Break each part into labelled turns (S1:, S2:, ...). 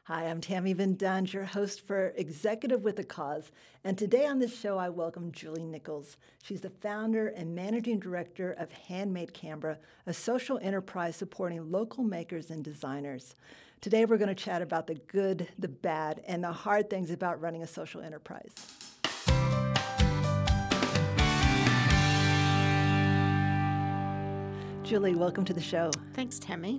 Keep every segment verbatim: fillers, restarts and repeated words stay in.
S1: Hi, I'm Tammy Van Dunge, your host for Executive with a Cause. And today on this show, I welcome Julie Nichols. She's the founder and managing director of Handmade Canberra, a social enterprise supporting local makers and designers. Today, we're going to chat about the good, the bad, and the hard things about running a social enterprise. Julie, welcome to the show.
S2: Thanks, Tammy.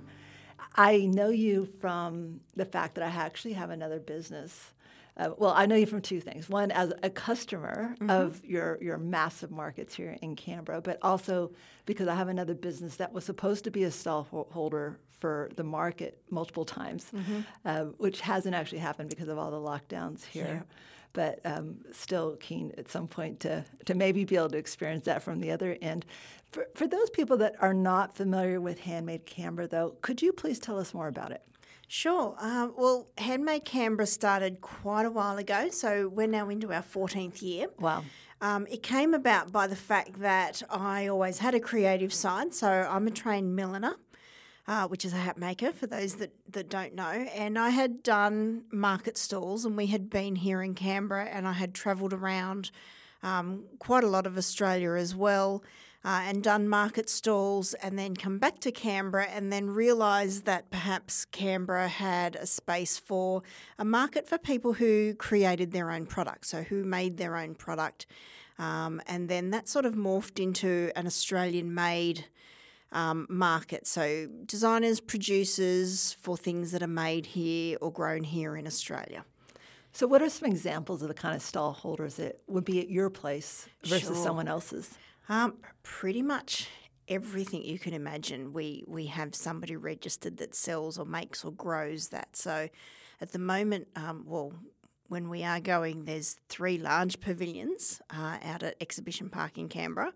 S1: I know you from the fact that I actually have another business. Uh, well, I know you from two things. One, as a customer mm-hmm. of your, your massive markets here in Canberra, but also because I have another business that was supposed to be a stallholder for the market multiple times, mm-hmm. uh, which hasn't actually happened because of all the lockdowns here. Yeah. But um, still keen at some point to, to maybe be able to experience that from the other end. For, for those people that are not familiar with Handmade Canberra, though, could you please tell us more about it?
S2: Sure. Uh, well, Handmade Canberra started quite a while ago, so we're now into our fourteenth year.
S1: Wow.
S2: Um, it came about by the fact that I always had a creative side, so I'm a trained milliner. Uh, which is a hat maker for those that, that don't know. And I had done market stalls, and we had been here in Canberra, and I had travelled around um, quite a lot of Australia as well uh, and done market stalls, and then come back to Canberra and then realised that perhaps Canberra had a space for a market for people who created their own product, so who made their own product. Um, and then that sort of morphed into an Australian-made Um, market, so designers, producers for things that are made here or grown here in Australia.
S1: So what are some examples of the kind of stall holders that would be at your place versus
S2: Sure.
S1: someone else's?
S2: Um, pretty much everything you can imagine. We, we have somebody registered that sells or makes or grows that. So at the moment, um, well, when we are going, there's three large pavilions uh, out at Exhibition Park in Canberra.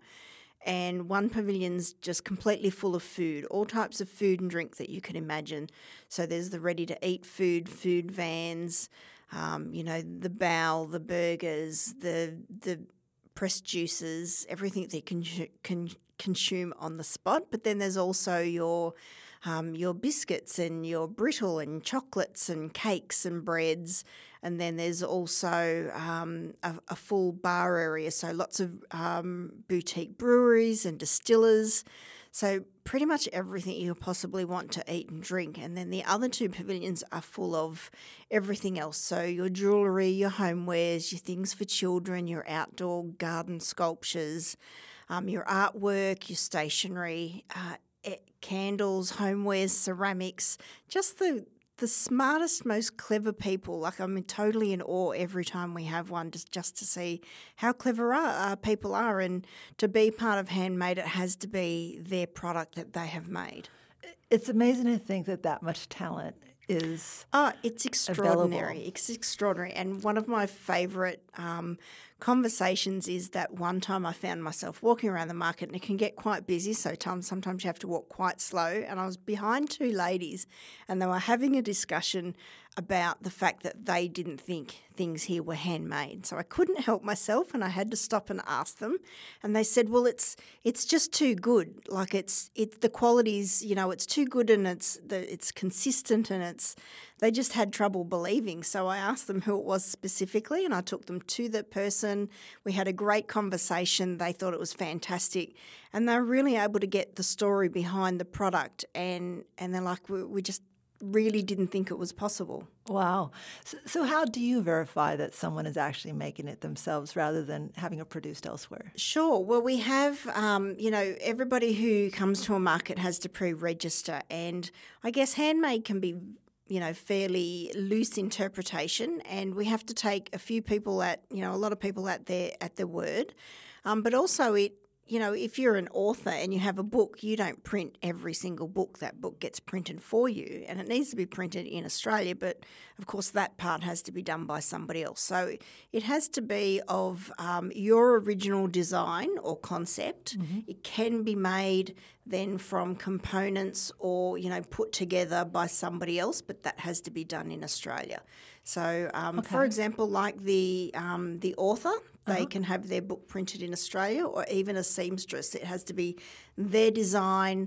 S2: And one pavilion's just completely full of food, all types of food and drink that you can imagine. So there's the ready-to-eat food, food vans, um, you know, the bao, the burgers, the the pressed juices, everything that you can, can consume on the spot. But then there's also your um, your biscuits and your brittle and chocolates and cakes and breads. And then there's also um, a, a full bar area, so lots of um, boutique breweries and distillers. So pretty much everything you possibly want to eat and drink. And then the other two pavilions are full of everything else. So your jewellery, your homewares, your things for children, your outdoor garden sculptures, um, your artwork, your stationery, uh, candles, homewares, ceramics, just the the smartest, most clever people. Like, I'm totally in awe every time we have one, just, just to see how clever are, uh, people are. And to be part of Handmade, it has to be their product that they have made.
S1: It's amazing to think that that much talent is
S2: Oh, it's extraordinary.
S1: available.
S2: It's extraordinary. And one of my favourite um, conversations is that one time I found myself walking around the market, and it can get quite busy, so sometimes you have to walk quite slow, and I was behind two ladies, and they were having a discussion about the fact that they didn't think things here were handmade. So I couldn't help myself, and I had to stop and ask them. And they said, well, it's it's just too good. Like, it's it the quality's, you know, it's too good, and it's the it's consistent, and it's they just had trouble believing. So I asked them who it was specifically, and I took them to the person. We had a great conversation. They thought it was fantastic, and they were really able to get the story behind the product. And and they're like, we, we just really didn't think it was possible.
S1: Wow. So, so how do you verify that someone is actually making it themselves rather than having it produced elsewhere?
S2: Sure. Well, we have, um, you know, everybody who comes to a market has to pre-register, and I guess handmade can be, you know, fairly loose interpretation, and we have to take a few people at, you know, a lot of people at their at their word, um, but also it. You know, if you're an author and you have a book, you don't print every single book. That book gets printed for you, and it needs to be printed in Australia, but of course that part has to be done by somebody else. So it has to be of um, your original design or concept. Mm-hmm. It can be made then from components or, you know, put together by somebody else, but that has to be done in Australia. So, um, okay. for example, like the um, the author, they uh-huh. can have their book printed in Australia, or even a seamstress. It has to be their design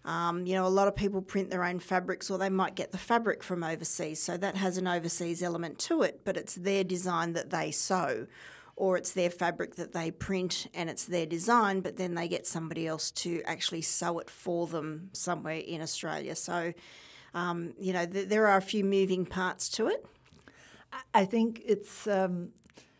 S2: Um, you know, a lot of people print their own fabrics, or they might get the fabric from overseas. So that has an overseas element to it, but it's their design that they sew, or it's their fabric that they print and it's their design, but then they get somebody else to actually sew it for them somewhere in Australia. So, um, you know, th- there are a few moving parts to it.
S1: I think it's um,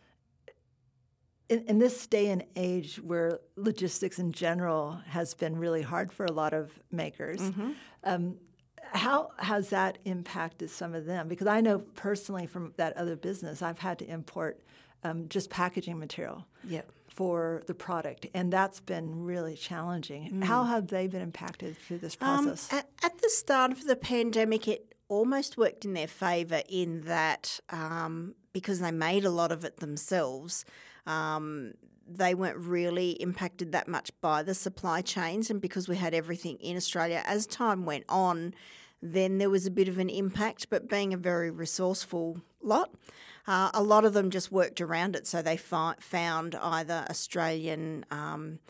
S1: in, in this day and age where logistics in general has been really hard for a lot of makers. Mm-hmm. Um, how has that impacted some of them? Because I know personally from that other business, I've had to import um, just packaging material
S2: Yep.
S1: for the product, and that's been really challenging.
S2: Mm.
S1: How have they been impacted through this process?
S2: Um, at, at the start of the pandemic, it almost worked in their favour in that um, because they made a lot of it themselves, um, they weren't really impacted that much by the supply chains, and because we had everything in Australia. As time went on, then there was a bit of an impact, but being a very resourceful lot, uh, a lot of them just worked around it. So they fi- found either Australian um,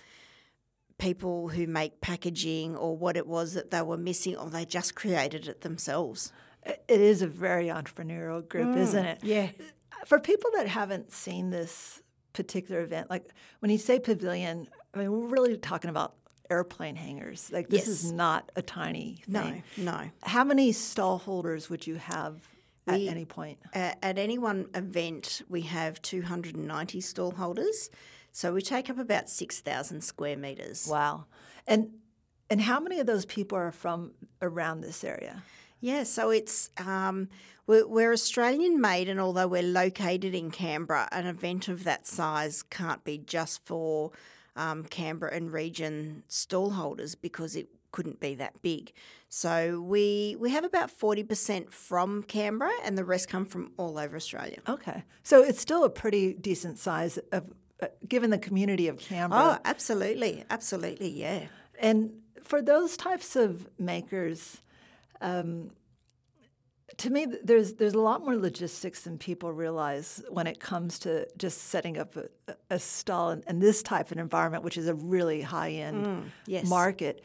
S2: people who make packaging or what it was that they were missing, or they just created it themselves.
S1: It is a very entrepreneurial group, mm, isn't it?
S2: Yeah.
S1: For people that haven't seen this particular event, like when you say pavilion, I mean, we're really talking about airplane hangars. Like this
S2: Yes.
S1: is not a tiny thing.
S2: No, no.
S1: How many stall holders would you have at
S2: We-
S1: any point?
S2: At, at any one event, we have two hundred ninety stall holders. So we take up about six thousand square metres.
S1: Wow. And and how many of those people are from around this area?
S2: Yeah, so it's um, we're, we're Australian made, and although we're located in Canberra, an event of that size can't be just for um, Canberra and region stall holders because it couldn't be that big. So we we have about forty percent from Canberra, and the rest come from all over Australia.
S1: Okay. So it's still a pretty decent size of uh, given the community of Canberra.
S2: Oh, absolutely, absolutely, yeah.
S1: And for those types of makers, um, to me, there's there's a lot more logistics than people realize when it comes to just setting up a, a stall in, in this type of environment, which is a really high-end
S2: Mm, yes.
S1: market.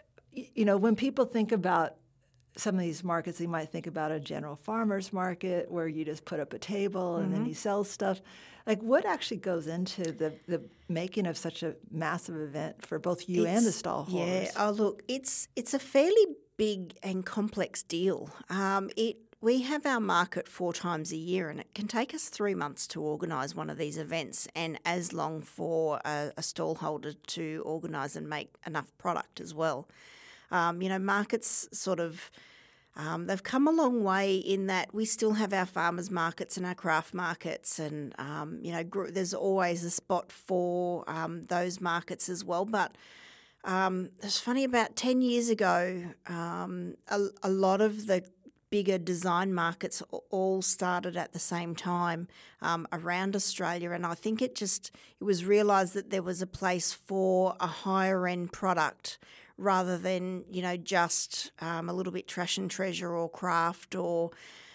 S1: You know, when people think about some of these markets, they might think about a general farmer's market where you just put up a table and mm-hmm. then you sell stuff. Like, what actually goes into the, the making of such a massive event for both you
S2: It's-
S1: and the stall holders?
S2: Yeah, oh look, it's it's a fairly big and complex deal. Um, it we have our market four times a year, and it can take us three months to organise one of these events, and as long for a, a stall holder to organise and make enough product as well. Um, you know, markets sort of. Um, they've come a long way in that we still have our farmers markets and our craft markets, and um, you know gr- there's always a spot for um, those markets as well. But um, it's funny, about ten years ago, um, a, a lot of the bigger design markets all started at the same time um, around Australia, and I think it just it was realised that there was a place for a higher end product, rather than, you know, just um, a little bit trash and treasure or craft or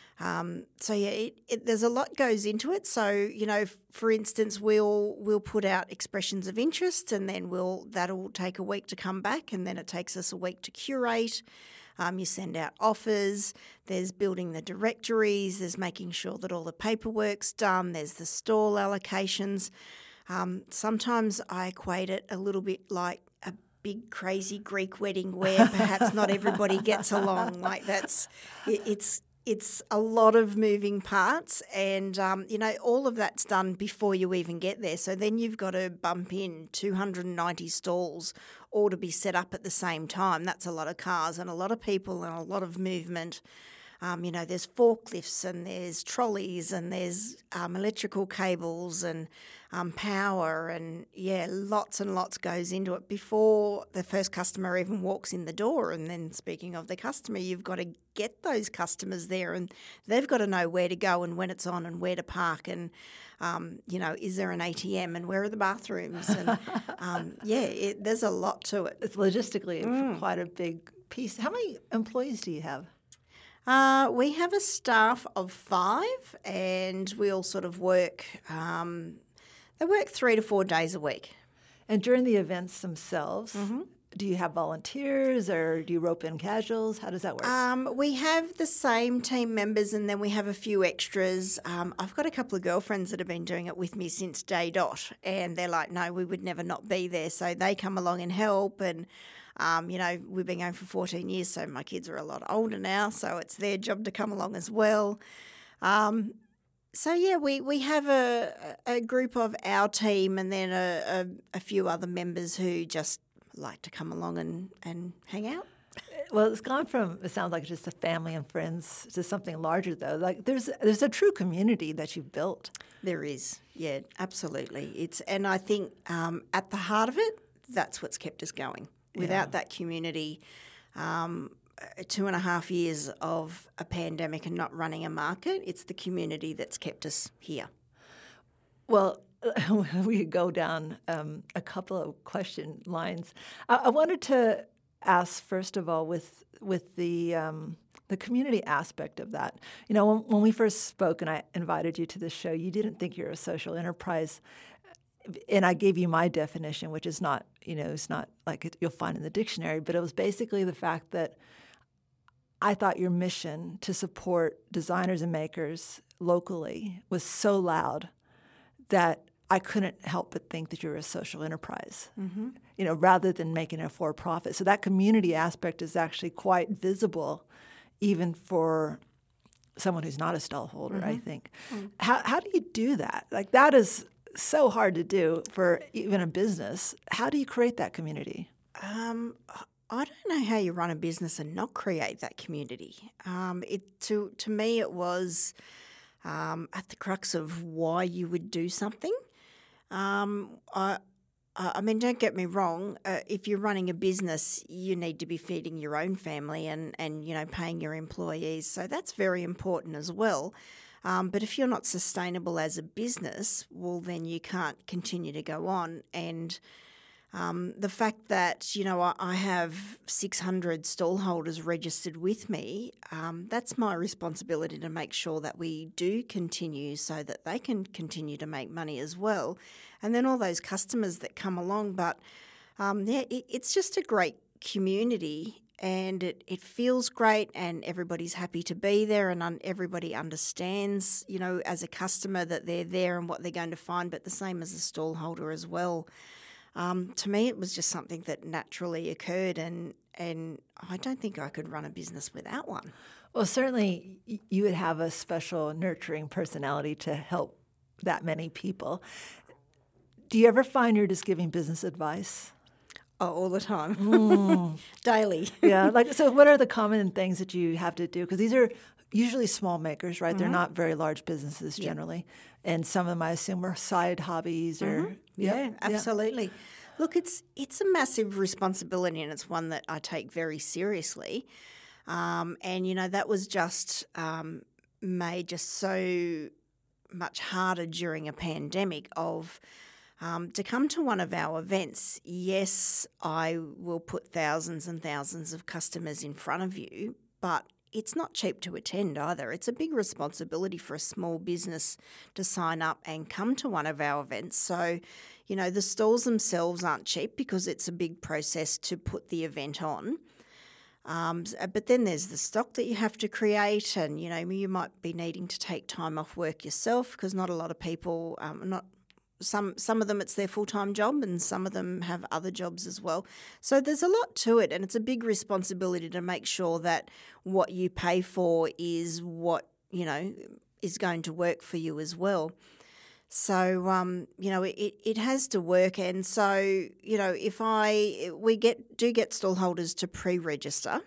S2: um, so yeah, it, it, there's a lot goes into it. So, you know, f- for instance, we'll we'll put out expressions of interest, and then we'll that'll take a week to come back, and then it takes us a week to curate. Um, you send out offers. There's building the directories. There's making sure that all the paperwork's done. There's the stall allocations. Um, sometimes I equate it a little bit like a big crazy Greek wedding where perhaps not everybody gets along. Like that's it, it's it's a lot of moving parts, and um, you know all of that's done before you even get there. So then you've got to bump in two hundred ninety stalls all to be set up at the same time. That's a lot of cars and a lot of people and a lot of movement. Um, you know, there's forklifts and there's trolleys and there's um, electrical cables and um, power and, yeah, lots and lots goes into it before the first customer even walks in the door. And then speaking of the customer, you've got to get those customers there, and they've got to know where to go and when it's on and where to park and, um, you know, is there an A T M and where are the bathrooms? And, um, yeah, it, there's a lot to it.
S1: It's logistically mm. quite a big piece. How many employees do you have?
S2: Uh, we have a staff of five, and we all sort of work, um, they work three to four days a week.
S1: And during the events themselves, mm-hmm. do you have volunteers or do you rope in casuals? How does that work?
S2: Um, we have the same team members and then we have a few extras. Um, I've got a couple of girlfriends that have been doing it with me since day dot, and they're like, no, we would never not be there. So they come along and help, and um, you know, we've been going for fourteen years, so my kids are a lot older now, so it's their job to come along as well. Um, so yeah, we, we have a, a group of our team and then a, a, a few other members who just like to come along and, and hang out.
S1: Well, it's gone from, it sounds like just a family and friends to something larger, though. Like there's there's a true community that you've built.
S2: There is, yeah, absolutely. It's and I think um, at the heart of it, that's what's kept us going. Without yeah. that community, um, two and a half years of a pandemic and not running a market, it's the community that's kept us here.
S1: Well, we could go down um, a couple of question lines. I, I wanted to ask, first of all, with with the um, the community aspect of that. You know, when, when we first spoke and I invited you to this show, you didn't think you're a social enterprise. And I gave you my definition, which is not, you know, it's not like it, you'll find in the dictionary, but it was basically the fact that I thought your mission to support designers and makers locally was so loud that I couldn't help but think that you're a social enterprise, mm-hmm. you know, rather than making it a for-profit. So that community aspect is actually quite visible even for someone who's not a stallholder, mm-hmm. I think. Mm-hmm. How, how do you do that? Like that is so hard to do for even a business. How do you create that community?
S2: Um, I don't know how you run a business and not create that community. Um, it to to me, it was um, at the crux of why you would do something. Um, I, I mean, don't get me wrong. Uh, if you're running a business, you need to be feeding your own family and and you know paying your employees. So that's very important as well. Um, but if you're not sustainable as a business, well, then you can't continue to go on. And um, the fact that, you know, I, I have six hundred stallholders registered with me, um, that's my responsibility to make sure that we do continue so that they can continue to make money as well. And then all those customers that come along. But, um, yeah, it, it's just a great community. And it, it feels great and everybody's happy to be there and un- everybody understands, you know, as a customer that they're there and what they're going to find, but the same as a stallholder as well. Um, to me, it was just something that naturally occurred and, and I don't think I could run a business without one.
S1: Well, certainly you would have a special nurturing personality to help that many people. Do you ever find you're just giving business advice?
S2: Oh, all the time.
S1: Mm.
S2: Daily.
S1: Yeah. Like, so what are the common things that you have to do? Because these are usually small makers, right? Mm-hmm. They're not very large businesses generally. Yeah. And some of them, I assume, are side hobbies or...
S2: Mm-hmm. Yeah, yeah, absolutely. Yeah. Look, it's it's a massive responsibility and it's one that I take very seriously. Um, and, you know, that was just um, made just so much harder during a pandemic of... Um, to come to one of our events, yes, I will put thousands and thousands of customers in front of you, but it's not cheap to attend either. It's a big responsibility for a small business to sign up and come to one of our events. So, you know, the stalls themselves aren't cheap because it's a big process to put the event on. Um, but then there's the stock that you have to create and, you know, you might be needing to take time off work yourself because not a lot of people, um, not Some some of them it's their full-time job and some of them have other jobs as well. So there's a lot to it and it's a big responsibility to make sure that what you pay for is what, you know, is going to work for you as well. So, um, you know, it, it has to work. And so, you know, if I, we get do get stallholders to pre-register.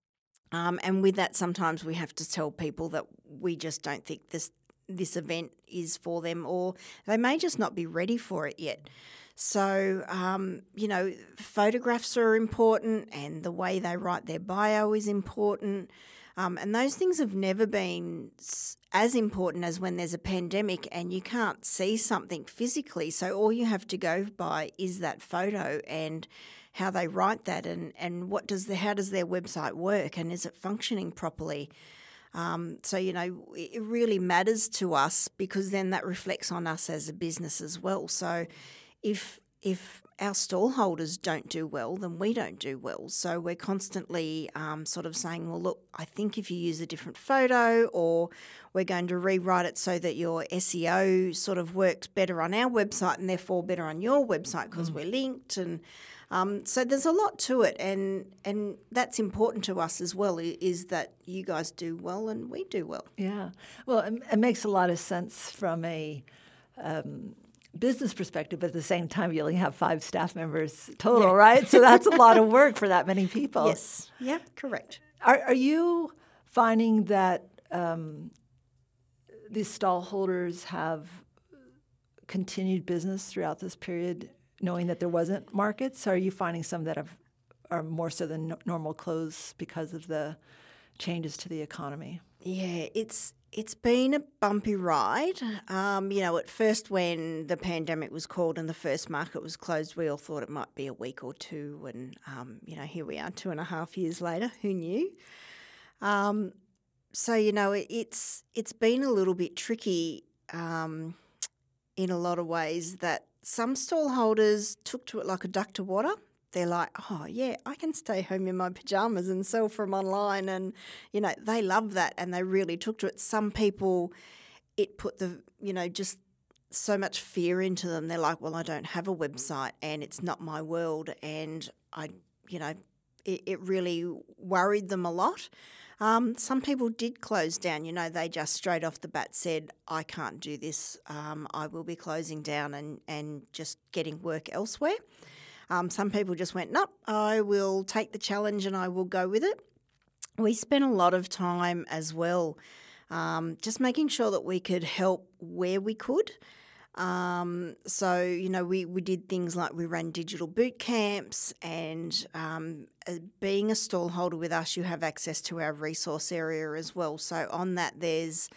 S2: Um, and with that, sometimes we have to tell people that we just don't think this this event is for them or they may just not be ready for it yet. So, um, you know, photographs are important and the way they write their bio is important. Um, and those things have never been as important as when there's a pandemic and you can't see something physically. So all you have to go by is that photo and how they write that and, and what does the, how does their website work and is it functioning properly? Um, so, you know, it really matters to us because then that reflects on us as a business as well. So if if our stall holders don't do well, then we don't do well. So we're constantly um, sort of saying, well, look, I think if you use a different photo, or we're going to rewrite it so that your S E O sort of works better on our website and therefore better on your website because mm. we're linked. And um, so there's a lot to it. And, and that's important to us as well, is that you guys do well and we do well.
S1: Yeah. Well, it, it makes a lot of sense from a um, business perspective, but at the same time, you only have five staff members total, yeah. right? So that's a lot of work for that many people.
S2: Yes. Yeah, correct.
S1: Are, are you finding that um, these stall holders have continued business throughout this period, knowing that there wasn't markets? Or are you finding some that have are more so than no- normal closed because of the changes to the economy?
S2: Yeah, it's it's been a bumpy ride. Um, you know, at first when the pandemic was called and the first market was closed, we all thought it might be a week or two. And, um, you know, here we are two and a half years later. Who knew? Um, so, you know, it, it's it's been a little bit tricky um, in a lot of ways, that some stall holders took to it like a duck to water. They're like, oh, yeah, I can stay home in my pajamas and sell from online. And, you know, they love that and they really took to it. Some people, it put the, you know, just so much fear into them. They're like, well, I don't have a website and it's not my world. And, I, you know, it, it really worried them a lot. Um, some people did close down. You know, they just straight off the bat said, I can't do this. Um, I will be closing down and, and just getting work elsewhere. Um, some people just went, nope, I will take the challenge and I will go with it. We spent a lot of time as well um, just making sure that we could help where we could. Um, so, you know, we, we did things like we ran digital boot camps, and um, being a stall holder with us, you have access to our resource area as well. So on that, there's...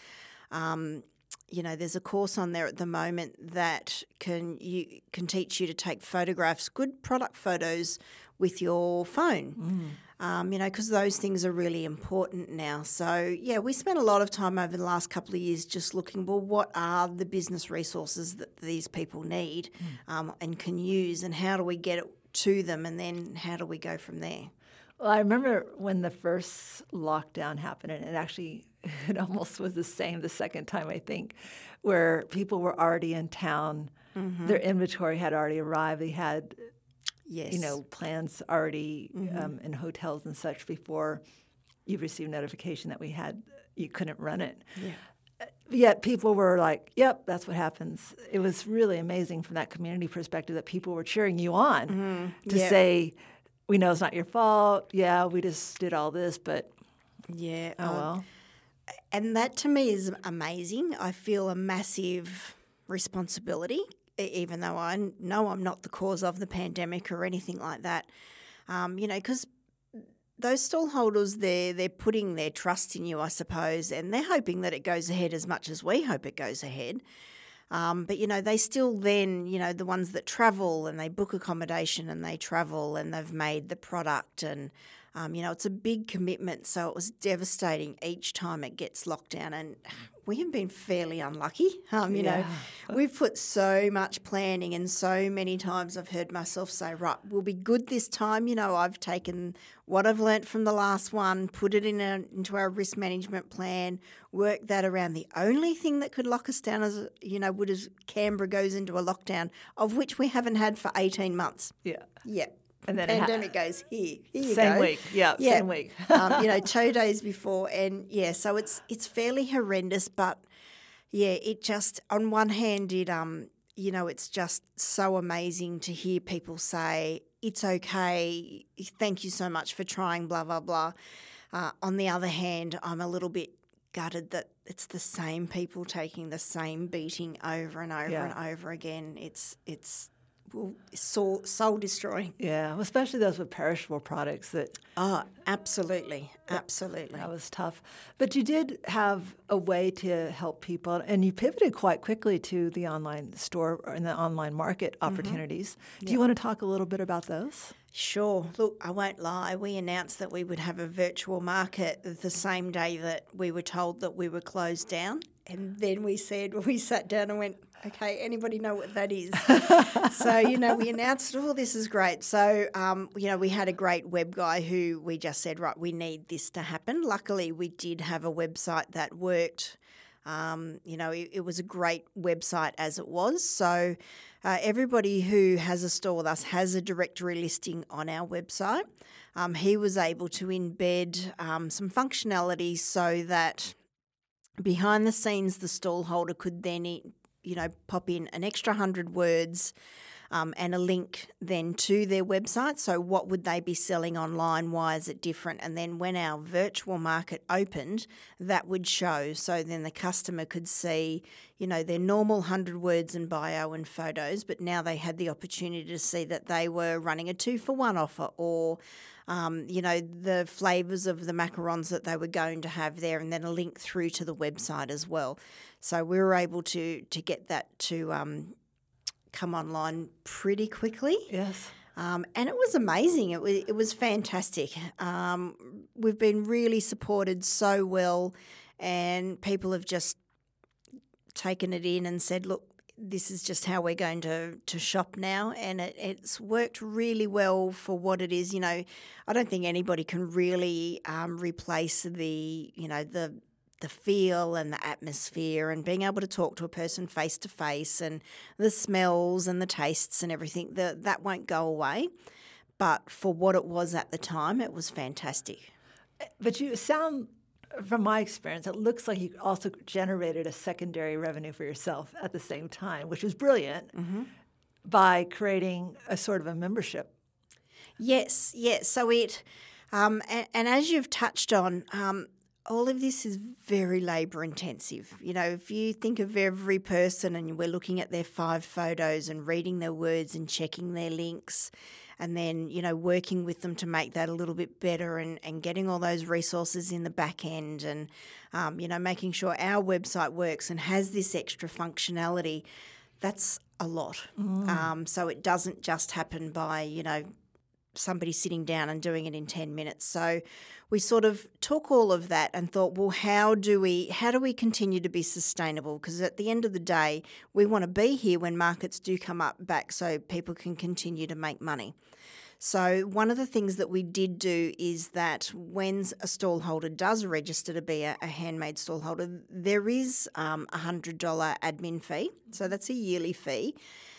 S2: Um, You know, there's a course on there at the moment that can you can teach you to take photographs, good product photos, with your phone. Mm. Um, you know, because those things are really important now. So, yeah, we spent a lot of time over the last couple of years just looking, well, what are the business resources that these people need mm. um, and can use, and how do we get it to them, and then how do we go from there?
S1: Well, I remember when the first lockdown happened, and it actually, it almost was the same the second time, I think, where people were already in town. Mm-hmm. Their inventory had already arrived. They had, yes. you know, plans already mm-hmm. um, in hotels and such before you received notification that we had, you couldn't run it. Yeah. Yet people were like, yep, that's what happens. It was really amazing from that community perspective that people were cheering you on mm-hmm. to yep. say, we know it's not your fault. Yeah, we just did all this, but
S2: yeah,
S1: oh um, well.
S2: And that to me is amazing. I feel a massive responsibility, even though I know I'm not the cause of the pandemic or anything like that. Um, you know, because those stall holders, they're, they're putting their trust in you, I suppose, and they're hoping that it goes ahead as much as we hope it goes ahead. Um, but, you know, they still then, you know, the ones that travel and they book accommodation and they travel and they've made the product and, um, you know, it's a big commitment. So it was devastating each time it gets locked down, and we have been fairly unlucky. Um, you yeah. know, we've put so much planning, and so many times I've heard myself say, right, we'll be good this time. You know, I've taken what I've learnt from the last one, put it in a, into our risk management plan, work that around. The only thing that could lock us down, as you know, would as Canberra goes into a lockdown, of which we haven't had for eighteen months.
S1: Yeah.
S2: Yeah.
S1: And then
S2: pandemic ha- goes here. Here you
S1: same
S2: go.
S1: week, yeah, yeah. same week.
S2: um, you know, two days before, and yeah, so it's it's fairly horrendous. But yeah, it just on one hand, it um, you know, it's just so amazing to hear people say it's okay. Thank you so much for trying. Blah blah blah. Uh, on the other hand, I'm a little bit gutted that it's the same people taking the same beating over and over yeah. and over again. It's it's. Soul, soul destroying.
S1: Yeah, especially those with perishable products. That
S2: oh, absolutely, absolutely.
S1: That was tough. But you did have a way to help people, and you pivoted quite quickly to the online store and the online market opportunities. Mm-hmm. Do yeah. you want to talk a little bit about those?
S2: Sure. Look, I won't lie. We announced that we would have a virtual market the same day that we were told that we were closed down. And then we said, we sat down and went, okay, anybody know what that is? So, you know, we announced, oh, this is great. So, um, you know, we had a great web guy who we just said, right, we need this to happen. Luckily, we did have a website that worked. Um, you know, it, it was a great website as it was. So uh, everybody who has a store with us has a directory listing on our website. Um, he was able to embed um, some functionality so that behind the scenes, the stallholder could then, you know, pop in an extra hundred words um, and a link then to their website. So what would they be selling online? Why is it different? And then when our virtual market opened, that would show. So then the customer could see, you know, their normal hundred words and bio and photos, but now they had the opportunity to see that they were running a two for one offer, or Um, you know, the flavours of the macarons that they were going to have there, and then a link through to the website as well. So we were able to to get that to um, come online pretty quickly.
S1: Yes.
S2: Um, and it was amazing. It was, it was fantastic. Um, we've been really supported so well, and people have just taken it in and said, look, this is just how we're going to, to shop now, and it, it's worked really well for what it is. You know, I don't think anybody can really um, replace the, you know, the the feel and the atmosphere and being able to talk to a person face to face, and the smells and the tastes and everything. The, that won't go away. But for what it was at the time, it was fantastic.
S1: But you sound, from my experience, it looks like you also generated a secondary revenue for yourself at the same time, which was brilliant, mm-hmm. by creating a sort of a membership.
S2: Yes, yes. So it, um, and, and as you've touched on, um, all of this is very labour intensive. You know, if you think of every person and we're looking at their five photos and reading their words and checking their links, and then, you know, working with them to make that a little bit better, and, and getting all those resources in the back end, and, um, you know, making sure our website works and has this extra functionality, that's a lot. Mm. Um, so it doesn't just happen by, you know, somebody sitting down and doing it in ten minutes. So we sort of took all of that and thought, well, how do we how do we continue to be sustainable? Because at the end of the day, we want to be here when markets do come up back so people can continue to make money. So one of the things that we did do is that when a stallholder does register to be a, a handmade stallholder, there is um, a one hundred dollars admin fee. So that's a yearly fee.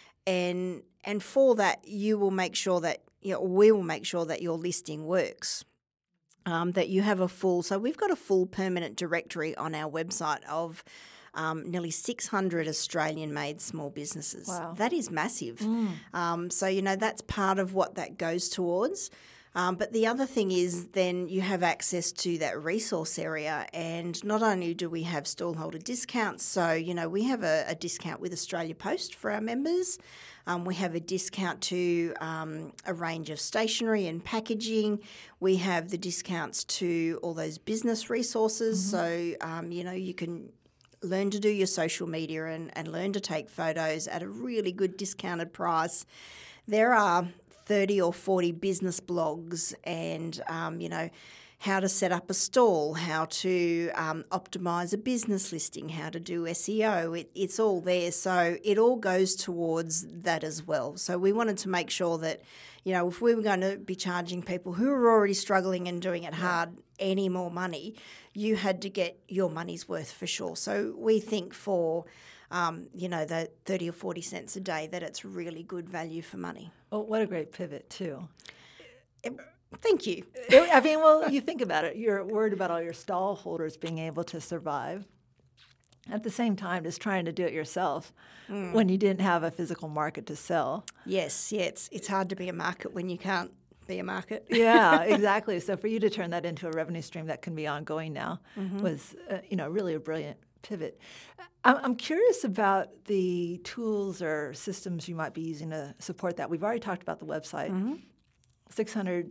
S2: And and for that, you will make sure that, you know, we will make sure that your listing works, um, that you have a full, so we've got a full permanent directory on our website of um, nearly six hundred Australian-made small businesses.
S1: Wow.
S2: That is massive. Mm. Um, so, you know, that's part of what that goes towards. Um, but the other thing is then you have access to that resource area, and not only do we have stallholder discounts, so, you know, we have a, a discount with Australia Post for our members. Um, we have a discount to um, a range of stationery and packaging. We have the discounts to all those business resources. Mm-hmm. So, um, you know, you can learn to do your social media and, and learn to take photos at a really good discounted price. There are thirty or forty business blogs and, um, you know, how to set up a stall, how to um, optimise a business listing, how to do S E O. It, it's all there. So it all goes towards that as well. So we wanted to make sure that, you know, if we were going to be charging people who are already struggling and doing it hard any more money, you had to get your money's worth for sure. So we think for, um, you know, the thirty or forty cents a day that it's really good value for money.
S1: Well, what a great pivot too.
S2: It, Thank you.
S1: I mean, well, you think about it. You're worried about all your stall holders being able to survive. At the same time, just trying to do it yourself mm. when you didn't have a physical market to sell.
S2: Yes, yeah, it's, it's hard to be a market when you can't be a market.
S1: Yeah, exactly. So for you to turn that into a revenue stream that can be ongoing now mm-hmm. was, uh, you know, really a brilliant pivot. I'm curious about the tools or systems you might be using to support that. We've already talked about the website. Mm-hmm. six hundred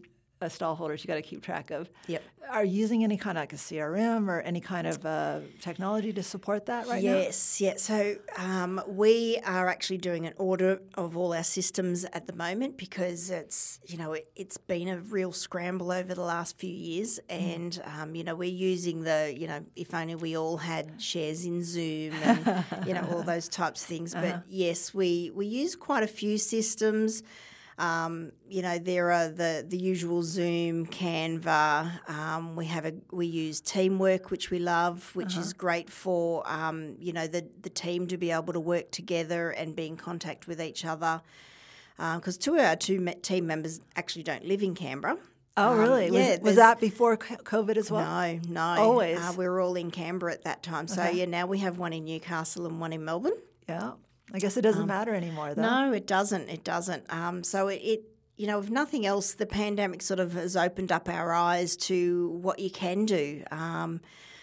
S1: uh, stallholders you got to keep track of.
S2: Yep.
S1: Are you using any kind of like a C R M or any kind of uh, technology to support that right now?
S2: Yes, yeah. So um, we are actually doing an audit of all our systems at the moment because it's, you know, it, it's been a real scramble over the last few years, and um, you know, we're using the, you know, if only we all had shares in Zoom and you know, all those types of things. But
S1: Uh-huh.
S2: yes, we we use quite a few systems. Um, you know, there are the, the usual Zoom, Canva. Um, we have a we use Teamwork, which we love, which
S1: Uh-huh.
S2: is great for um, you know the the team to be able to work together and be in contact with each other. Because two of our two me- team members actually don't live in Canberra.
S1: Oh,
S2: Um,
S1: really? Was,
S2: yeah,
S1: was
S2: there's-
S1: that before co- COVID as well?
S2: No, no.
S1: Always?
S2: Uh, we were all in Canberra at that time. So
S1: Okay.
S2: yeah, now we have one in Newcastle and one in Melbourne.
S1: Yeah. I guess it doesn't matter anymore, though.
S2: Um, No, it doesn't. It doesn't. Um, so it, it, you know, if nothing else, the pandemic sort of has opened up our eyes to what you can do. Um,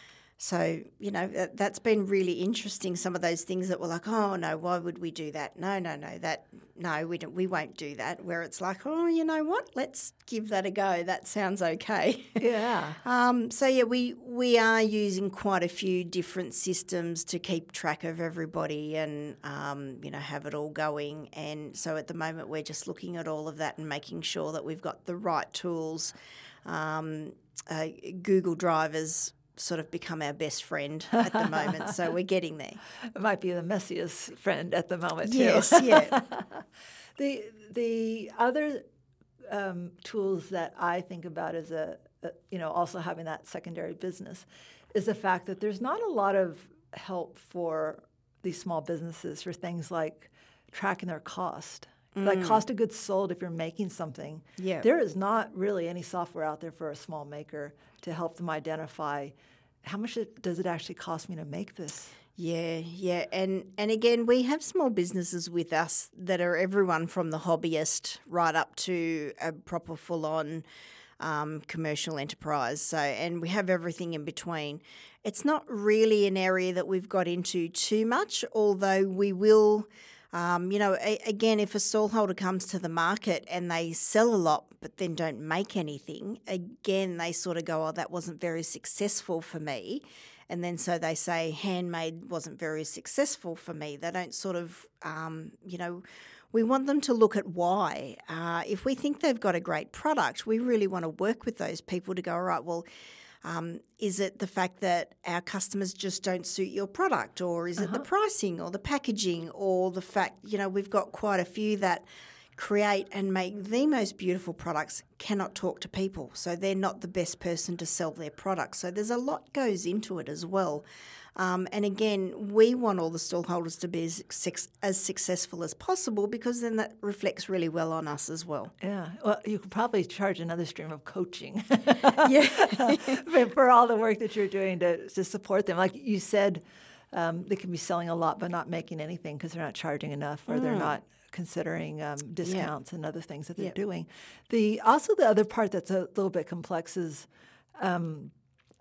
S2: so, you know, that, that's been really interesting. Some of those things that were like, oh, no, why would we do that? No, no, no, that, no, we don't, we won't do that. Where it's like, oh, you know what? Let's give that a go. That sounds okay.
S1: Yeah.
S2: Um, so yeah, we we are using quite a few different systems to keep track of everybody and um, you know, have it all going. And so at the moment, we're just looking at all of that and making sure that we've got the right tools. Um, uh, Google Drive has sort of become our best friend at the moment, so we're getting there.
S1: It might be the messiest friend at the moment, too.
S2: Yes, yeah.
S1: the the other um, tools that I think about as a, a, you know, also having that secondary business is the fact that there's not a lot of help for these small businesses for things like tracking their cost. Like cost of goods sold, if you're making something,
S2: Yeah.
S1: there is not really any software out there for a small maker to help them identify how much it, does it actually cost me to make this.
S2: Yeah, yeah, and and again, we have small businesses with us that are everyone from the hobbyist right up to a proper full-on um, commercial enterprise. So, and we have everything in between. It's not really an area that we've got into too much, although we will. Um, you know, a, again, if a stallholder comes to the market and they sell a lot but then don't make anything, again, they sort of go, oh, that wasn't very successful for me. And then so they say handmade wasn't very successful for me. They don't sort of, um, you know, we want them to look at why. Uh, if we think they've got a great product, we really want to work with those people to go, all right, well, Um, is it the fact that our customers just don't suit your product, or is it the pricing or the packaging, or the fact, you know, we've got quite a few that create and make the most beautiful products, cannot talk to people, so they're not the best person to sell their products. So there's a lot goes into it as well. Um, and again, we want all the stallholders to be as, suc- as successful as possible, because then that reflects really well on us as well.
S1: Yeah. Well, you could probably charge another stream of coaching
S2: Yeah.
S1: for, for all the work that you're doing to, to support them. Like you said, um, they can be selling a lot but not making anything because they're not charging enough, or they're not considering um, discounts and other things that they're
S2: Yeah.
S1: doing. The also the other part that's a little bit complex is um,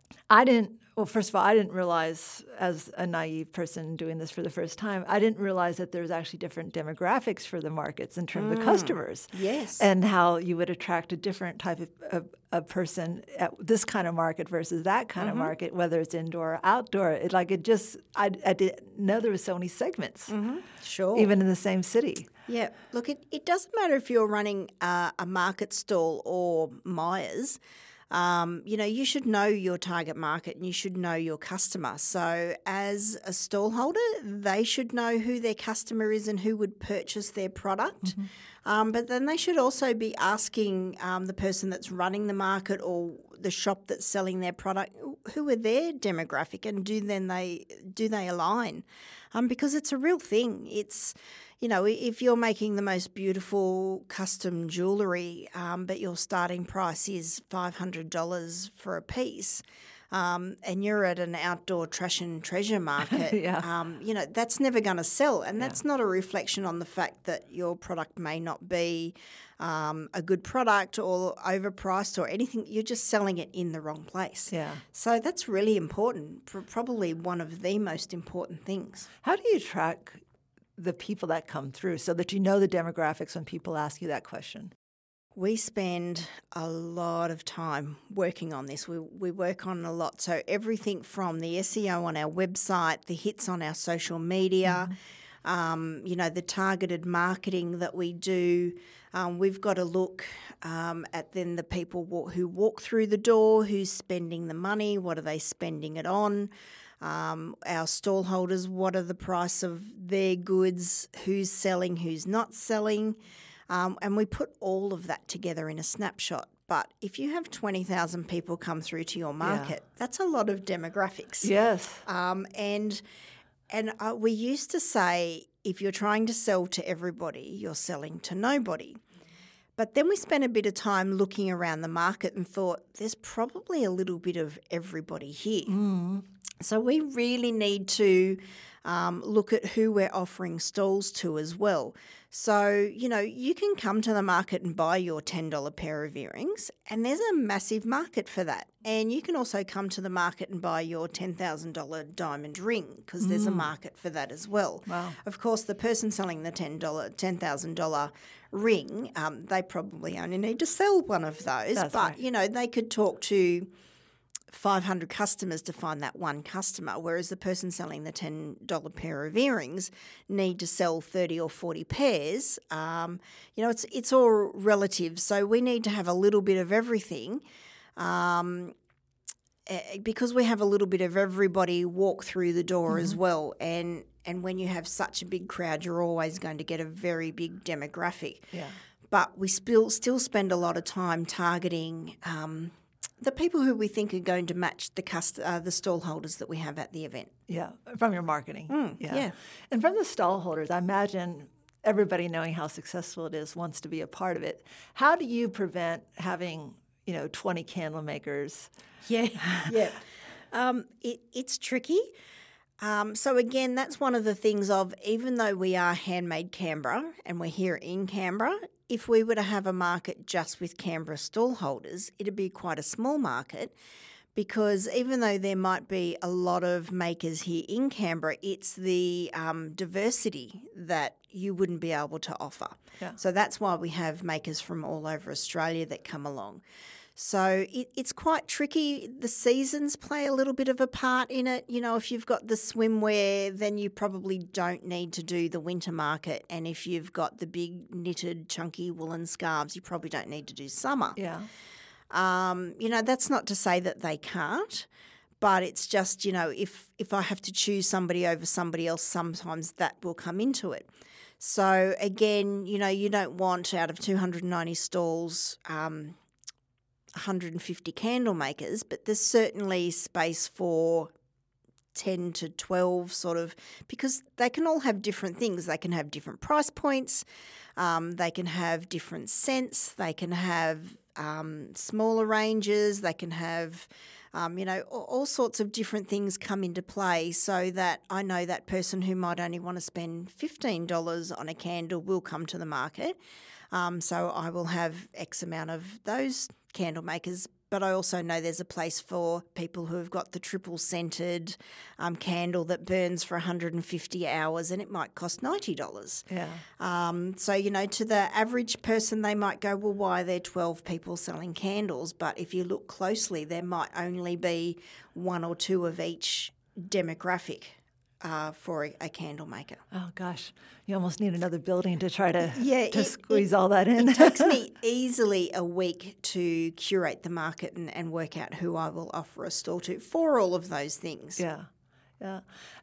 S1: I didn't. Well, first of all, I didn't realize, as a naive person doing this for the first time, I didn't realize that there's actually different demographics for the markets in terms of customers.
S2: Yes.
S1: And how you would attract a different type of, of, of person at this kind of market versus that kind of market, whether it's indoor or outdoor. It, like it just, I, I didn't know there was so many segments,
S2: Sure.
S1: even in the same city.
S2: Yeah, look, it, it doesn't matter if you're running uh, a market stall or Myers. Um, you know, you should know your target market and you should know your customer. So as a stallholder, they should know who their customer is and who would purchase their product. Um, but then they should also be asking um, the person that's running the market or the shop that's selling their product, who are their demographic, and do then they do they align? Um, because it's a real thing. It's, you know, if you're making the most beautiful custom jewellery, um, but your starting price is five hundred dollars for a piece, um, and you're at an outdoor trash and treasure market,
S1: Yeah.
S2: um, you know, that's never going to sell. And that's not a reflection on the fact that your product may not be um, a good product or overpriced or anything. You're just selling it in the wrong place.
S1: Yeah.
S2: So that's really important, pr- probably one of the most important things.
S1: How do you track the people that come through so that you know the demographics when people ask you that question?
S2: We spend a lot of time working on this. We we work on a lot. So everything from the S E O on our website, the hits on our social media, mm-hmm. um, you know, the targeted marketing that we do. Um, we've got to look um, at then the people walk, who walk through the door, who's spending the money, what are they spending it on. Um, our stall holders, what are the price of their goods, who's selling, who's not selling. Um, and we put all of that together in a snapshot. But if you have twenty thousand people come through to your market, yeah. that's a lot of demographics.
S1: Yes.
S2: Um, and and uh, we used to say, if you're trying to sell to everybody, you're selling to nobody. But then we spent a bit of time looking around the market and thought, there's probably a little bit of everybody here.
S1: Mm.
S2: So we really need to um, look at who we're offering stalls to as well. So, you know, you can come to the market and buy your ten dollars pair of earrings, and there's a massive market for that. And you can also come to the market and buy your ten thousand dollars diamond ring, because mm. there's a market for that as well.
S1: Wow. Of
S2: course, the person selling the ten dollars, ten thousand dollars ring, um, they probably only need to sell one of those.
S1: That's
S2: but,
S1: right.
S2: you know, they could talk to five hundred customers to find that one customer, whereas the person selling the ten dollars pair of earrings need to sell thirty or forty pairs. Um, you know, it's it's all relative. So we need to have a little bit of everything um, because we have a little bit of everybody walk through the door mm-hmm. as well. And, and when you have such a big crowd, you're always going to get a very big demographic.
S1: Yeah.
S2: But we still, still spend a lot of time targeting um, the people who we think are going to match the cust- uh, the stall holders that we have at the event.
S1: Yeah, from your marketing.
S2: Mm,
S1: yeah.
S2: yeah.
S1: And from the stall holders, I imagine everybody knowing how successful it is wants to be a part of it. How do you prevent having, you know, twenty candle makers?
S2: Yeah, yeah. Um, it, it's tricky. Um, so again, that's one of the things of, even though we are Handmade Canberra and we're here in Canberra, if we were to have a market just with Canberra stall holders, it'd be quite a small market, because even though there might be a lot of makers here in Canberra, it's the um, diversity that you wouldn't be able to offer.
S1: Yeah.
S2: So that's why we have makers from all over Australia that come along. So it, it's quite tricky. The seasons play a little bit of a part in it. You know, if you've got the swimwear, then you probably don't need to do the winter market. And if you've got the big knitted chunky woolen scarves, you probably don't need to do summer.
S1: Yeah.
S2: Um, you know, that's not to say that they can't, but it's just, you know, if, if I have to choose somebody over somebody else, sometimes that will come into it. So again, you know, you don't want out of two hundred ninety stalls, um, one hundred fifty candle makers, but there's certainly space for ten to twelve sort of, because they can all have different things. They can have different price points, um, they can have different scents, they can have um, smaller ranges, they can have, um, you know, all, all sorts of different things come into play, so that I know that person who might only want to spend fifteen dollars on a candle will come to the market. Um, so I will have X amount of those candle makers, but I also know there's a place for people who have got the triple scented um, candle that burns for one hundred fifty hours, and it might cost ninety dollars.
S1: Yeah.
S2: Um, so, you know, to the average person, they might go, well, why are there twelve people selling candles? But if you look closely, there might only be one or two of each demographic. Uh, for a, a candle maker.
S1: Oh gosh, you almost need another building to try to
S2: yeah,
S1: to
S2: it,
S1: squeeze
S2: it,
S1: all that in.
S2: It takes me easily a week to curate the market and, and work out who I will offer a stall to for all of those things.
S1: Yeah, yeah.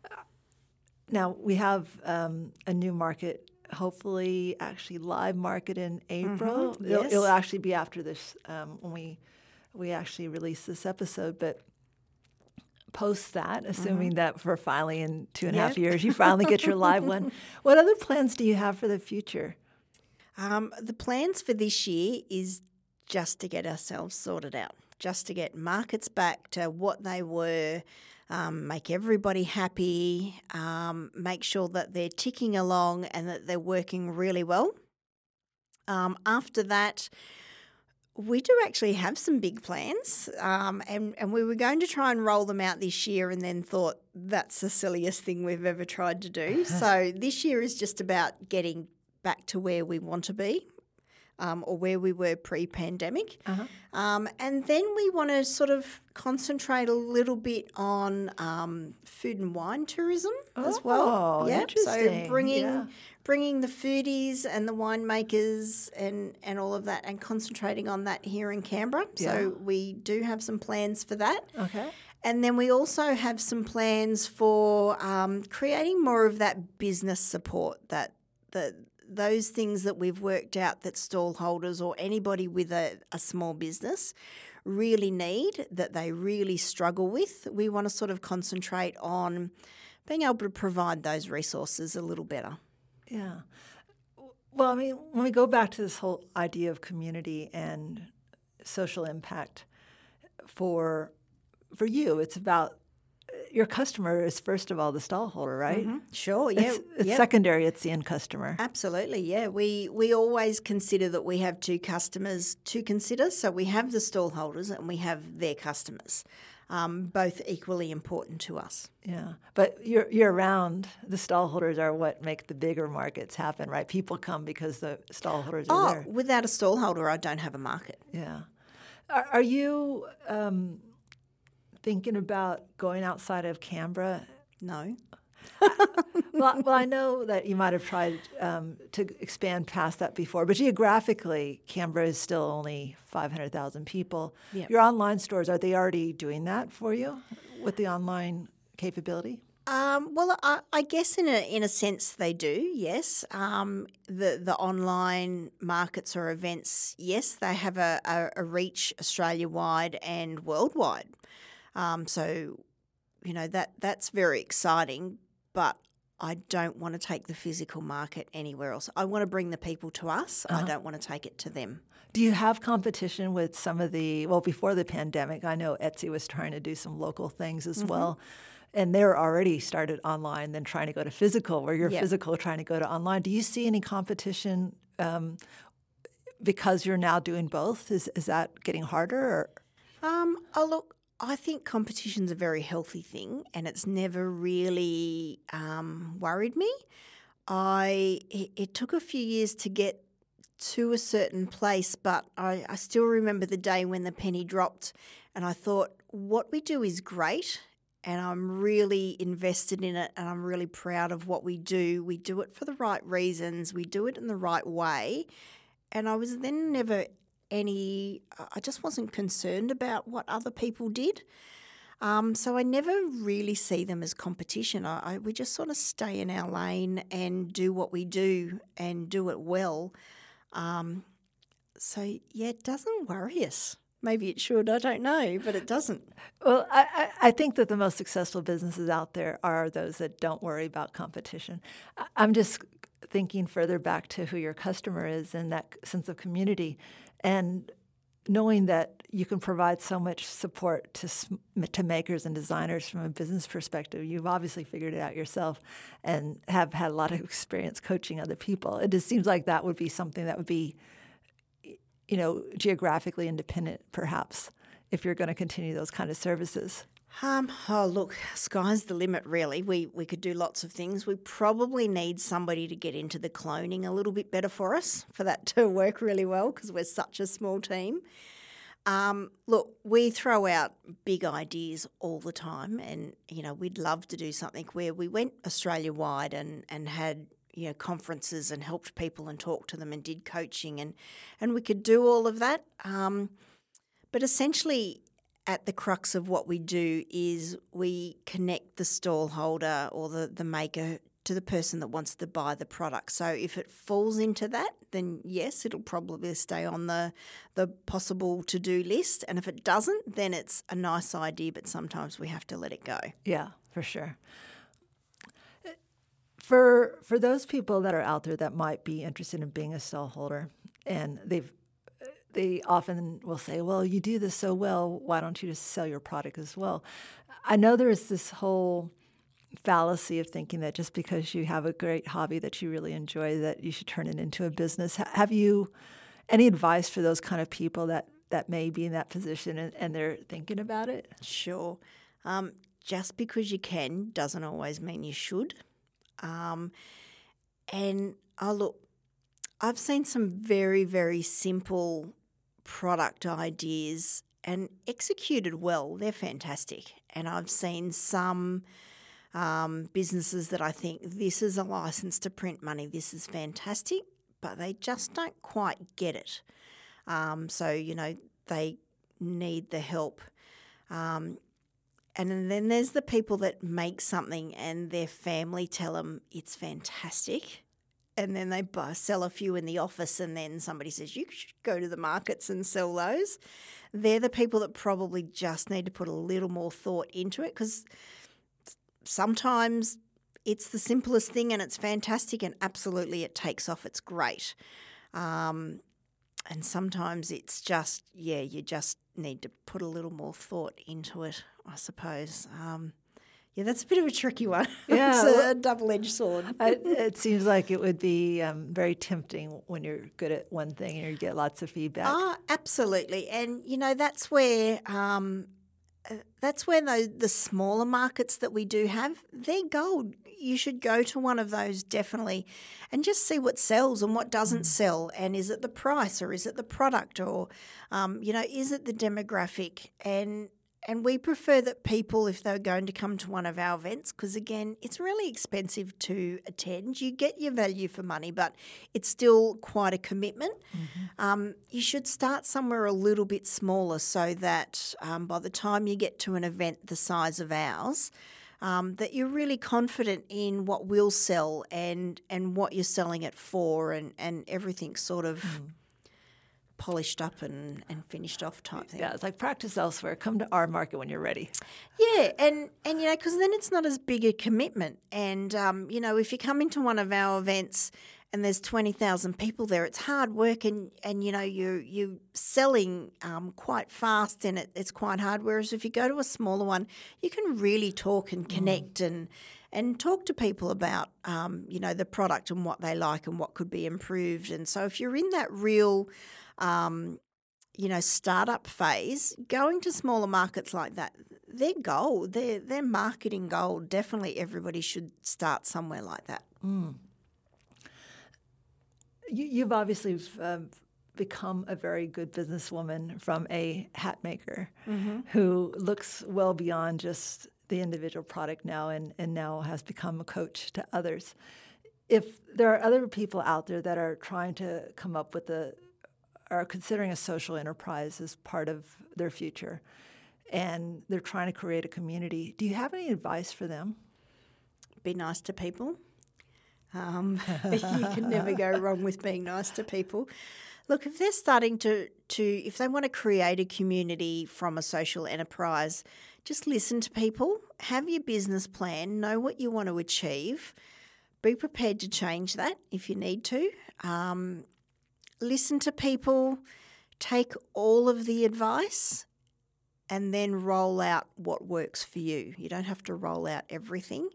S1: Now we have um, a new market, hopefully actually live market in April.
S2: Mm-hmm,
S1: it'll,
S2: yes.
S1: it'll actually be after this um, when we we actually release this episode, but. Post that, assuming mm-hmm. that for finally in two and a
S2: yep.
S1: half years you finally get your live one. What other plans do you have for the future?
S2: Um, the plans for this year is just to get ourselves sorted out, just to get markets back to what they were, um, make everybody happy, um, make sure that they're ticking along and that they're working really well. Um, after that, we do actually have some big plans, um, and, and we were going to try and roll them out this year, and then thought that's the silliest thing we've ever tried to do. So this year is just about getting back to where we want to be. um, or where we were pre-pandemic.
S1: Uh-huh.
S2: Um, and then we want to sort of concentrate a little bit on um, food and wine tourism as well.
S1: Oh,
S2: Yeah,
S1: interesting.
S2: so bringing
S1: Yeah.
S2: bringing the foodies and the winemakers and, and all of that, and concentrating on that here in Canberra.
S1: Yeah.
S2: So we do have some plans for that.
S1: Okay.
S2: And then we also have some plans for um, creating more of that business support, that the those things that we've worked out that stall holders or anybody with a, a small business really need, that they really struggle with. We want to sort of concentrate on being able to provide those resources a little better.
S1: Yeah. Well, I mean, when we go back to this whole idea of community and social impact for for you, it's about your customer is first of all the stallholder, right?
S2: Mm-hmm. Sure, yeah.
S1: It's, it's
S2: yep.
S1: secondary, it's the end customer.
S2: Absolutely, yeah. We we always consider that we have two customers to consider. So we have the stallholders and we have their customers, um, both equally important to us.
S1: Yeah, but year, year round, the stallholders are what make the bigger markets happen, right? People come because the stallholders are
S2: Oh,
S1: there.
S2: without a stallholder, I don't have a market.
S1: Yeah. Are, are you um, thinking about going outside of Canberra?
S2: No.
S1: well, well, I know that you might have tried um, to expand past that before, but geographically, Canberra is still only five hundred thousand people.
S2: Yep.
S1: Your online stores, are they already doing that for you with the online capability?
S2: Um, well, I, I guess in a in a sense they do. Yes, um, the the online markets or events, yes, they have a, a, a reach Australia wide and worldwide. Um, so, you know that that's very exciting. But I don't want to take the physical market anywhere else. I want to bring the people to us.
S1: Uh-huh.
S2: I don't want to take it to them.
S1: Do you have competition with some of the, well, before the pandemic, I know Etsy was trying to do some local things as mm-hmm. well. And they're already started online, then trying to go to physical, where you're
S2: yep.
S1: physical trying to go to online. Do you see any competition um, because you're now doing both? Is is that getting harder? Or?
S2: Um, oh, look, I think competition's a very healthy thing, and it's never really um, worried me. I it, it took a few years to get to a certain place, but I, I still remember the day when the penny dropped, and I thought, what we do is great. And I'm really invested in it, and I'm really proud of what we do. We do it for the right reasons. We do it in the right way. And I was then never any – I just wasn't concerned about what other people did. Um, so I never really see them as competition. I, I, we just sort of stay in our lane and do what we do and do it well. Um, so, yeah, it doesn't worry us. Maybe it should, I don't know, but it doesn't.
S1: Well, I, I think that the most successful businesses out there are those that don't worry about competition. I'm just thinking further back to who your customer is and that sense of community, and knowing that you can provide so much support to to makers and designers from a business perspective. You've obviously figured it out yourself and have had a lot of experience coaching other people. It just seems like that would be something that would be, you know, geographically independent, perhaps, if you're going to continue those kind of services?
S2: Um, oh, look, sky's the limit, really. We we could do lots of things. We probably need somebody to get into the cloning a little bit better for us, for that to work really well, because we're such a small team. Um, look, we throw out big ideas all the time, and, you know, we'd love to do something where we went Australia-wide and, and had you know, conferences and helped people and talked to them and did coaching, and, and we could do all of that. Um, but essentially at the crux of what we do is we connect the stallholder or the, the maker to the person that wants to buy the product. So if it falls into that, then yes, it'll probably stay on the, the possible to-do list. And if it doesn't, then it's a nice idea, but sometimes we have to let it go.
S1: Yeah, for sure. For for those people that are out there that might be interested in being a stallholder, and they've they often will say, well, you do this so well, why don't you just sell your product as well? I know there's this whole fallacy of thinking that just because you have a great hobby that you really enjoy, that you should turn it into a business. Have you any advice for those kind of people that, that may be in that position and, and they're thinking about it?
S2: Sure. Um, just because you can doesn't always mean you should. Um, and, oh, look, I've seen some very, very simple product ideas and executed well. They're fantastic. And I've seen some um, businesses that I think this is a license to print money. This is fantastic, but they just don't quite get it. Um, so, you know, they need the help. Um, and then there's the people that make something and their family tell them it's fantastic. And then they buy, sell a few in the office, and then somebody says, you should go to the markets and sell those. They're the people that probably just need to put a little more thought into it, because sometimes it's the simplest thing and it's fantastic and absolutely it takes off. It's great. Um, and sometimes it's just, yeah, you just need to put a little more thought into it, I suppose. Um Yeah, that's a bit of a tricky one.
S1: Yeah,
S2: it's
S1: well,
S2: a double-edged sword.
S1: it, it seems like it would be um, very tempting when you're good at one thing and you get lots of feedback.
S2: Oh, absolutely. And, you know, that's where um, uh, that's where the, the smaller markets that we do have, they're gold. You should go to one of those definitely and just see what sells and what doesn't mm. sell. And is it the price, or is it the product, or, um, you know, is it the demographic? And And we prefer that people, if they're going to come to one of our events, because, again, it's really expensive to attend. You get your value for money, but it's still quite a commitment. Mm-hmm. Um, you should start somewhere a little bit smaller so that um, by the time you get to an event the size of ours, um, that you're really confident in what will sell and, and what you're selling it for, and, and everything's sort of... Mm. polished up and, and finished off type thing.
S1: Yeah, it's like practice elsewhere. Come to our market when you're ready.
S2: Yeah, and, and you know, because then it's not as big a commitment. And, um, you know, if you come into one of our events and there's twenty thousand people there, it's hard work, and, and you know, you're, you're selling um, quite fast, and it, it's quite hard. Whereas if you go to a smaller one, you can really talk and connect mm. and and talk to people about, um, you know, the product and what they like and what could be improved. And so if you're in that real... Um, you know, startup phase, going to smaller markets like that, they're gold. They're, they're marketing gold. Definitely everybody should start somewhere like that.
S1: Mm. You, you've obviously um, become a very good businesswoman from a hat maker mm-hmm. who looks well beyond just the individual product now, and, and now has become a coach to others. If there are other people out there that are trying to come up with a are considering a social enterprise as part of their future, and they're trying to create a community, do you have any advice for them?
S2: Be nice to people. Um, you can never go wrong with being nice to people. Look, if they're starting to, to, if they want to create a community from a social enterprise, just listen to people, have your business plan, know what you want to achieve, be prepared to change that if you need to. Um, Listen to people, take all of the advice, and then roll out what works for you. You don't have to roll out everything.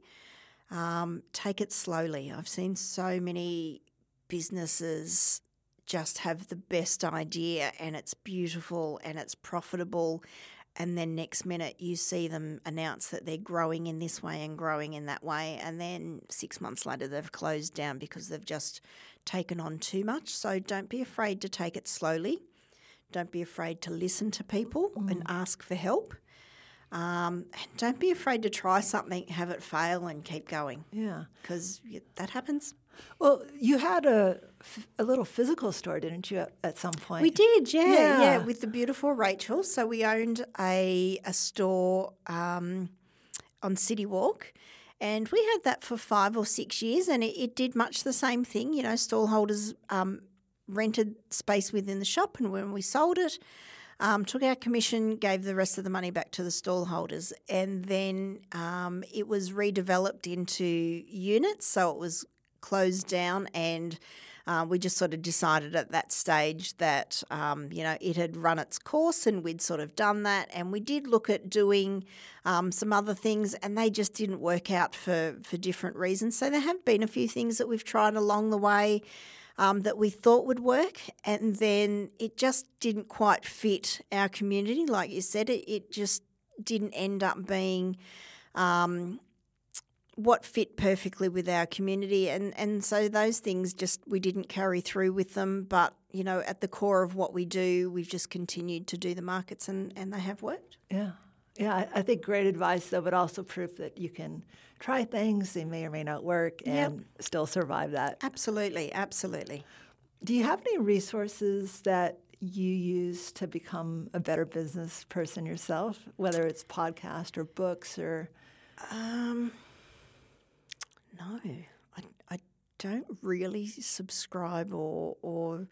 S2: Um, take it slowly. I've seen so many businesses just have the best idea, and it's beautiful and it's profitable, and then next minute you see them announce that they're growing in this way and growing in that way, and then six months later they've closed down because they've just taken on too much. So don't be afraid to take it slowly. Don't be afraid to listen to people mm. and ask for help. Um, and don't be afraid to try something, have it fail, and keep going.
S1: Yeah.
S2: Because that happens.
S1: Well, you had a, a little physical store, didn't you, at, at some point?
S2: We did, yeah, yeah, yeah, with the beautiful Rachel. So we owned a, a store um, on City Walk. And we had that for five or six years, and it, it did much the same thing. You know, stallholders um, rented space within the shop, and when we sold it, um, took our commission, gave the rest of the money back to the stallholders. And then um, it was redeveloped into units, so it was closed down, and uh, we just sort of decided at that stage that, um, you know, it had run its course and we'd sort of done that. And we did look at doing um, some other things, and they just didn't work out for, for different reasons. So there have been a few things that we've tried along the way um, that we thought would work, and then it just didn't quite fit our community. Like you said, it, it just didn't end up being um, what fit perfectly with our community, and, and so those things just we didn't carry through with them. But you know, at the core of what we do, we've just continued to do the markets, and, and they have worked.
S1: Yeah, yeah. I, I think great advice, though, but also proof that you can try things; they may or may not work, and
S2: Yep.
S1: still survive that.
S2: Absolutely, absolutely.
S1: Do you have any resources that you use to become a better business person yourself, whether it's podcast or books or?
S2: Um, no, I, I don't really subscribe or or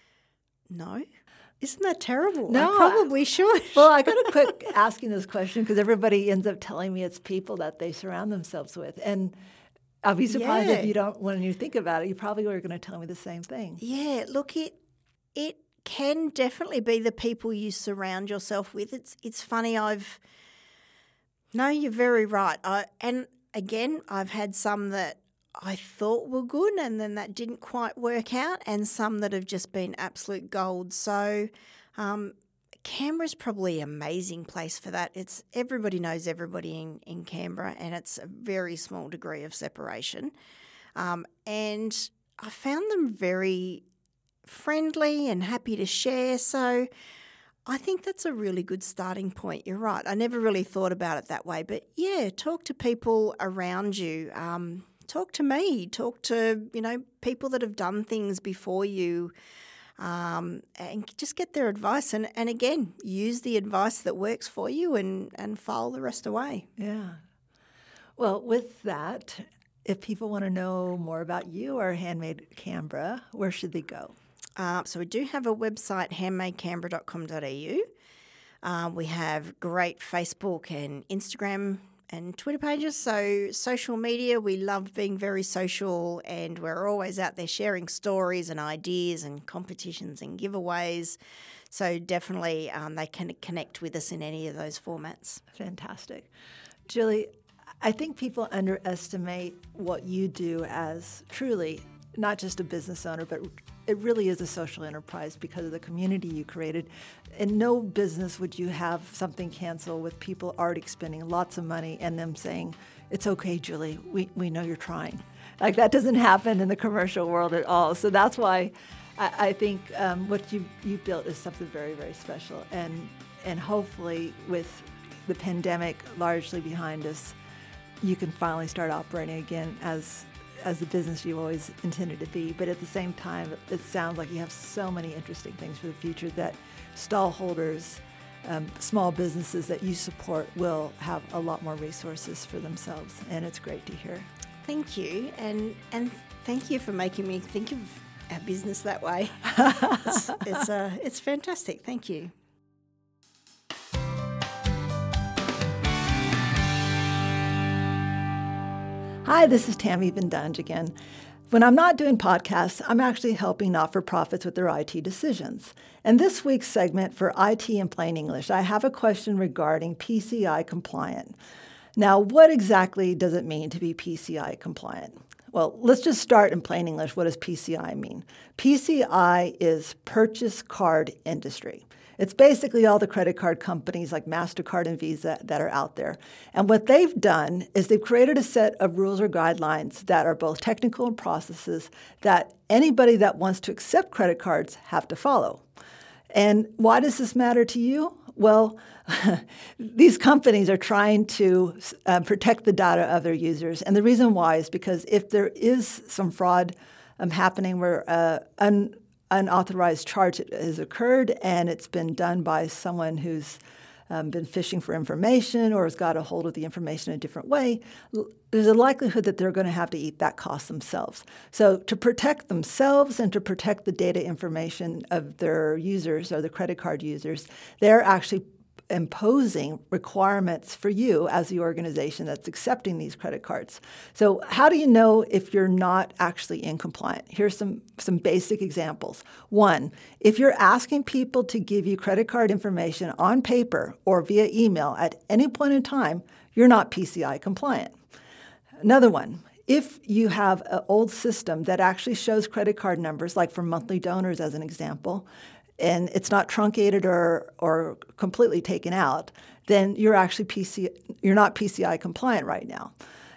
S2: no. Isn't that terrible?
S1: No,
S2: I probably should.
S1: Well, I got to quit asking this question because everybody ends up telling me it's people that they surround themselves with, and I'll be surprised
S2: Yeah.
S1: if you don't. When you think about it, you probably are going to tell me the same thing.
S2: Yeah, look, it it can definitely be the people you surround yourself with. It's it's funny. I've no, you're very right. I and again, I've had some that I thought were good, and then that didn't quite work out, and some that have just been absolute gold. So, um, Canberra's probably an amazing place for that. It's everybody knows everybody in, in Canberra, and it's a very small degree of separation. Um, and I found them very friendly and happy to share. So I think that's a really good starting point. You're right. I never really thought about it that way. But yeah, talk to people around you. Um, talk to me. Talk to, you know, people that have done things before you. Um, and just get their advice. And, and again, use the advice that works for you and, and file the rest away.
S1: Yeah. Well, with that, if people want to know more about you or Handmade Canberra, where should they go?
S2: Uh, so we do have a website, handmade canberra dot com dot a u. Uh, we have great Facebook and Instagram and Twitter pages. So social media, we love being very social, and we're always out there sharing stories and ideas and competitions and giveaways. So definitely um, they can connect with us in any of those formats.
S1: Fantastic. Julie, I think people underestimate what you do as truly not just a business owner, but it really is a social enterprise because of the community you created. In no business would you have something cancel with people already spending lots of money and them saying, it's okay, Julie, we, we know you're trying. Like that doesn't happen in the commercial world at all. So that's why I, I think um, what you you built is something very, very special. And and hopefully with the pandemic largely behind us, you can finally start operating again as as the business you always intended to be. But at the same time, it sounds like you have so many interesting things for the future that stall holders, um, small businesses that you support will have a lot more resources for themselves. And it's great to hear.
S2: Thank you. And and thank you for making me think of our business that way. it's it's, uh, it's fantastic. Thank you.
S1: Hi, this is Tammy Van Dunge again. When I'm not doing podcasts, I'm actually helping not-for-profits with their I T decisions. And this week's segment for I T in Plain English, I have a question regarding P C I compliant. Now, what exactly does it mean to be P C I compliant? Well, let's just start in plain English. What does P C I mean? P C I is Purchase Card Industry. It's basically all the credit card companies like MasterCard and Visa that are out there. And what they've done is they've created a set of rules or guidelines that are both technical and processes that anybody that wants to accept credit cards have to follow. And why does this matter to you? Well, these companies are trying to uh, protect the data of their users. And the reason why is because if there is some fraud um, happening where uh, un- unauthorized charge has occurred and it's been done by someone who's um, been fishing for information or has got a hold of the information in a different way, l- there's a likelihood that they're going to have to eat that cost themselves. So to protect themselves and to protect the data information of their users or the credit card users, they're actually imposing requirements for you as the organization that's accepting these credit cards. So how do you know if you're not actually in compliant? Here's some, some basic examples. One, if you're asking people to give you credit card information on paper or via email at any point in time, you're not P C I compliant. Another one, if you have an old system that actually shows credit card numbers, like for monthly donors as an example, and it's not truncated or or completely taken out, then you're actually P C, you're not P C I compliant right now.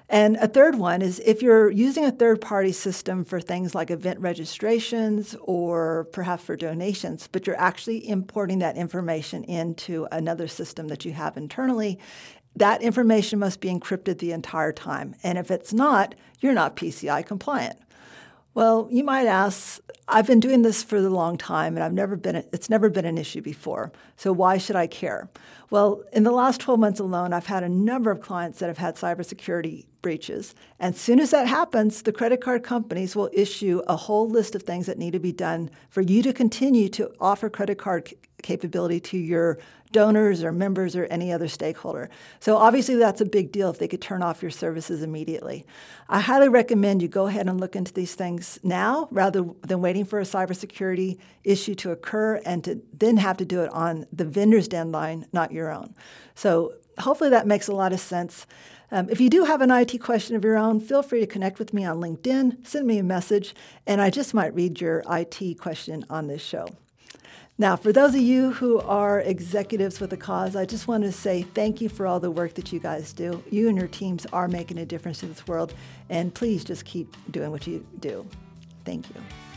S1: And a third one is if you're using a third-party system for things like event registrations or perhaps for donations, but you're actually importing that information into another system that you have internally, that information must be encrypted the entire time. And if it's not, you're not P C I compliant. Well, you might ask, I've been doing this for a long time and I've never been, it's never been an issue before. So why should I care? Well, in the last twelve months alone, I've had a number of clients that have had cybersecurity breaches. And as soon as that happens, the credit card companies will issue a whole list of things that need to be done for you to continue to offer credit card c- capability to your donors or members or any other stakeholder. So obviously that's a big deal if they could turn off your services immediately. I highly recommend you go ahead and look into these things now rather than waiting for a cybersecurity issue to occur and to then have to do it on the vendor's deadline, not your own. So hopefully that makes a lot of sense. Um, if you do have an I T question of your own, feel free to connect with me on LinkedIn, send me a message, and I just might read your I T question on this show. Now, for those of you who are executives with a cause, I just want to say thank you for all the work that you guys do. You and your teams are making a difference in this world, and please just keep doing what you do. Thank you.